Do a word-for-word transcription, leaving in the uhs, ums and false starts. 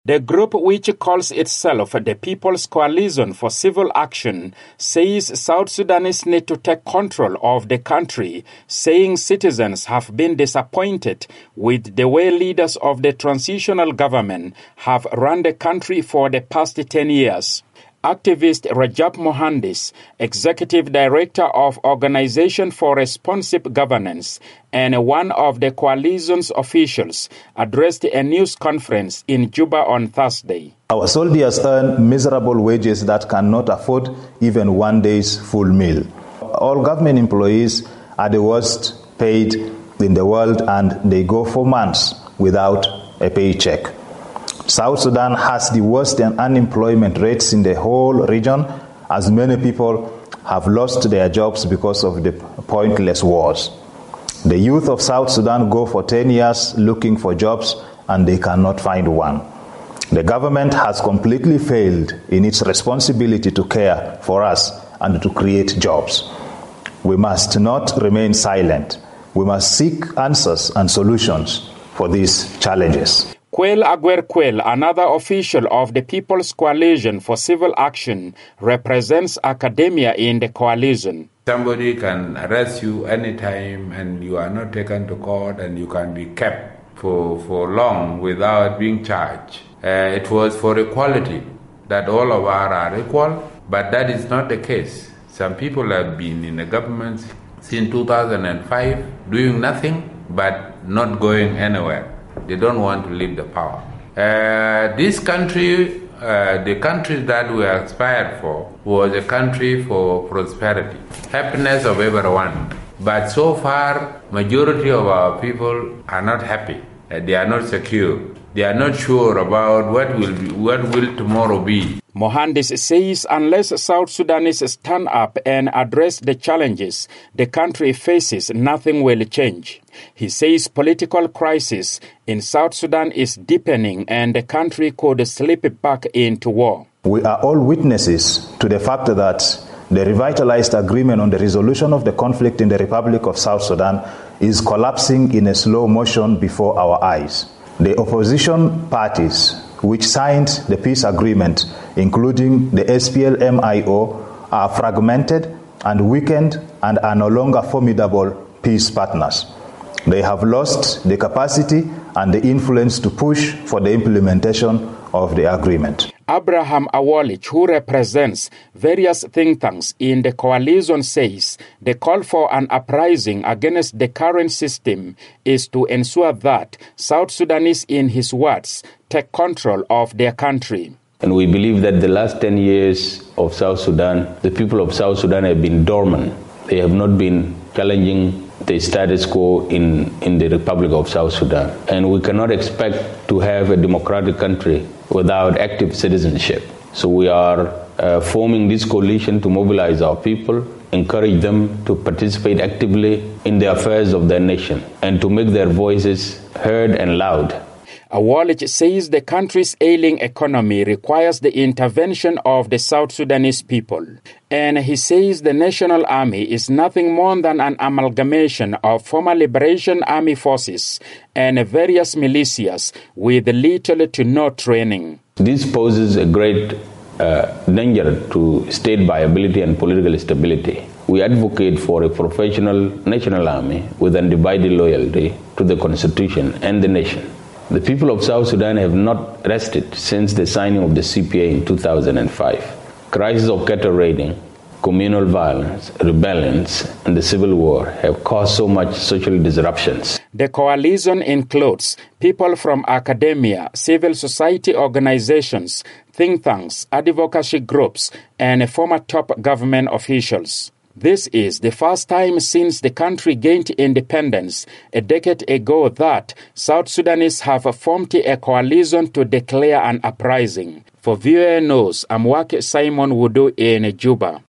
The group, which calls itself the People's Coalition for Civil Action, says South Sudanese need to take control of the country, saying citizens have been disappointed with the way leaders of the transitional government have run the country for the past ten years. Activist Rajab Mohandis, Executive Director of Organization for Responsive Governance and one of the coalition's officials, addressed a news conference in Juba on Thursday. Our soldiers earn miserable wages that cannot afford even one day's full meal. All government employees are the worst paid in the world, and they go for months without a paycheck. South Sudan has the worst unemployment rates in the whole region, as many people have lost their jobs because of the pointless wars. The youth of South Sudan go for ten years looking for jobs and they cannot find one. The government has completely failed in its responsibility to care for us and to create jobs. We must not remain silent. We must seek answers and solutions for these challenges. Quayle Aguer Quayle, another official of the People's Coalition for Civil Action, represents academia in the coalition. Somebody can arrest you anytime and you are not taken to court and you can be kept for, for long without being charged. Uh, it was for equality, that all of us are equal, but that is not the case. Some people have been in the government since two thousand five doing nothing but not going anywhere. They don't want to leave the power. Uh, this country, uh, the country that we aspired for, was a country for prosperity, happiness of everyone. But so far, majority of our people are not happy. Uh, they are not secure. They are not sure about what will be, what will tomorrow be. Mohandis says unless South Sudanese stand up and address the challenges the country faces, nothing will change. He says political crisis in South Sudan is deepening and the country could slip back into war. We are all witnesses to the fact that the revitalized agreement on the resolution of the conflict in the Republic of South Sudan is collapsing in a slow motion before our eyes. The opposition parties which signed the peace agreement, including the S P L M I O, are fragmented and weakened and are no longer formidable peace partners. They have lost the capacity and the influence to push for the implementation of the agreement. Abraham Awolich, who represents various think tanks in the coalition, says the call for an uprising against the current system is to ensure that South Sudanese, in his words, take control of their country. And we believe that the last ten years of South Sudan, the people of South Sudan have been dormant. They have not been challenging the status quo in, in the Republic of South Sudan. And we cannot expect to have a democratic country without active citizenship. So we are uh, forming this coalition to mobilize our people, encourage them to participate actively in the affairs of their nation, and to make their voices heard and loud. Awolich says the country's ailing economy requires the intervention of the South Sudanese people. And he says the National Army is nothing more than an amalgamation of former Liberation Army forces and various militias with little to no training. This poses a great uh, danger to state viability and political stability. We advocate for a professional National Army with undivided loyalty to the Constitution and the nation. The people of South Sudan have not rested since the signing of the C P A in two thousand five. Crisis of cattle raiding, communal violence, rebellions, and the civil war have caused so much social disruptions. The coalition includes people from academia, civil society organizations, think tanks, advocacy groups, and former top government officials. This is the first time since the country gained independence a decade ago that South Sudanese have formed a coalition to declare an uprising. For V O A News, I'm Wake Simon Wudu in Juba.